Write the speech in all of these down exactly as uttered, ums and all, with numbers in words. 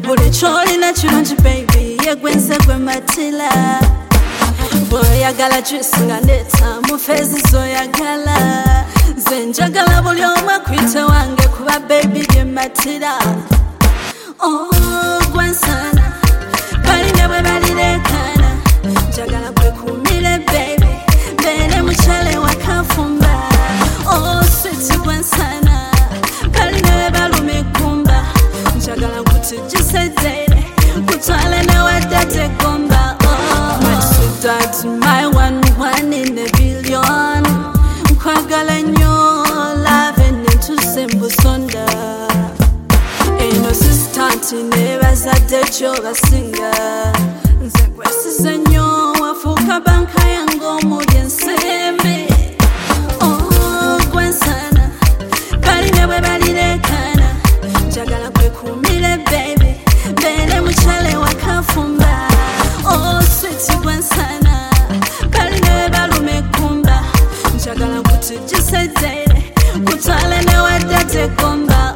buli kyolina kirungi baby yegwense gwe matila bw'oyagala juice nga ndeetamu feezi z'oyagala nze njagala buli omu akwite wange kuba baby bye matira ogwansana balina bwe balireekana njagala kwekuumire baby mbeere mukyale wakafumba oh sweet gwansana balina bwe baluma egumba njagala nkutijjise ddeere kutwale newadde tegomba my sweet dad, my one one in a billion nkwagala nnyo loving entuse mbusonda eno sistanti nebazadde gyobasinga nze kwesize nnyo wafuuka banka yange omuli ensembe oh gwansana balina bwe balireekana njagala kwekuumire baby mbeere mukyale wakafumba oh sweet gwansana balina bwe baluma egumba njagala nkutijjise ddeere kutwale newadde tegomba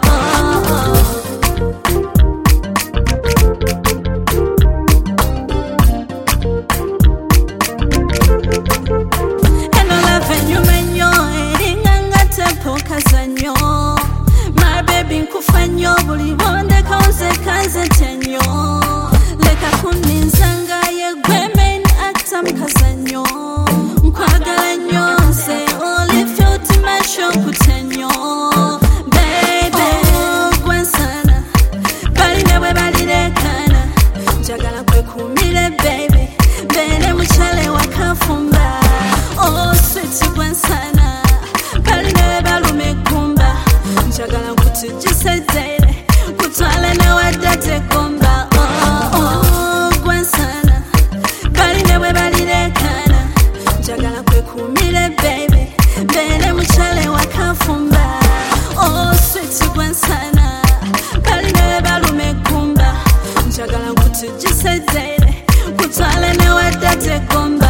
eno lave nyuma nnyo eringa nga tempo kazannyo my baby nkufa nnyo buli bondeka nzeka nzete nnyo leka kunninzanga yegwe main actor mukazannyo nkwagala nnyo nze olifyoti masho kutenyo baby gwansana balina bwe balireekana njagala kwekuumire baby mbeere mukyale wakafumba oh sweet gwansana balina bwe baluma egumba njagala nkutijjise ddeere kutwale newadde tegomba oh gwansana balina bwe balireekana njagala kwekuumire baby mbeere mukyale wakafumba oh sweet gwansana balina bwe baluma egumba njagala nkutijjise ddeere kutwale newadde tegomba